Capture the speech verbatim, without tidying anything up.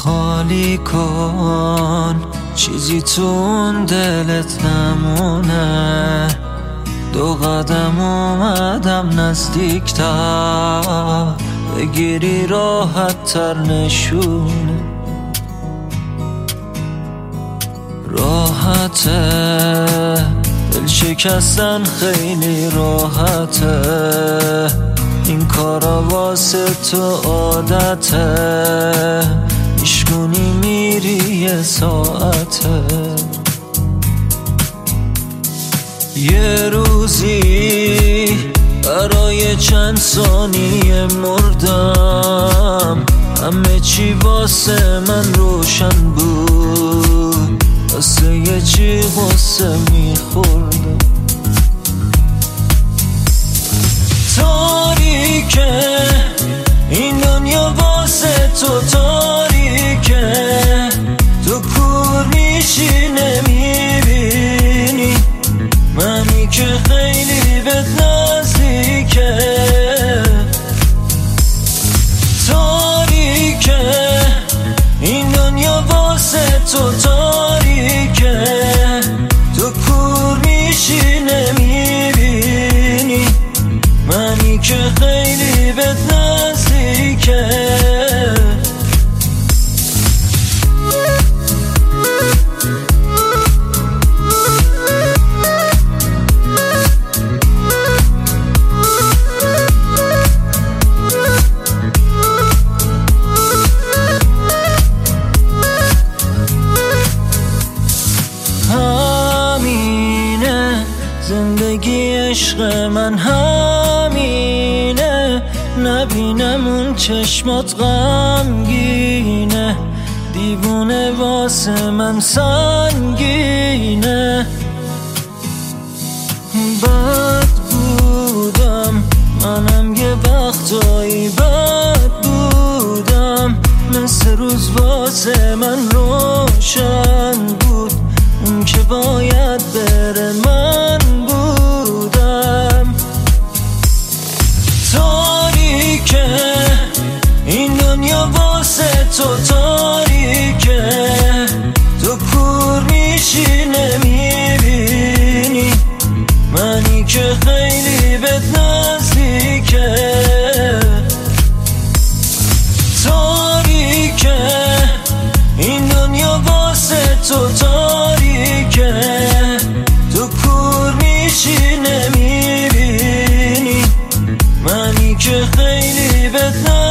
خالی کن، چیزی تو اون دلت نمونه. دو قدم اومدم نزدیکتر، بگیری راحت تر نشونه. راحته دل شکستن خیلی راحته، این کارا واسه تو عادته. میشکنی میری یه ساعته، یه روزی برای چند ثانیه مردم. همه چی واسه من روشن بود، واسه یه چی واسه میخوردم. تاریکه این دنیا واسه تو تاریکه، تو کور میشی نمیبینی منی که خیلی بهت نزدیکه. تاریکه این دنیا واسه تو تاریکه، تو کور میشی نمیبینی منی که خیلی بهت نزدیکه. زندگی عشق من همینه، نبینم اون چشمات غمگینه. دیوونه واسه من سنگینه. بد بودم منم یه وقتایی، بد بودم مثل روز واسه من روشن بود. اون که باید بره من بودم. تاریکه این دنیا واسه تو تاریکه، تو کور میشی نمیبینی منی که خیلی بهت نزدیکه. تاریکه این دنیا واسه تو تاریکه، تو کور میشی نمیبینی منی که خیلی بهت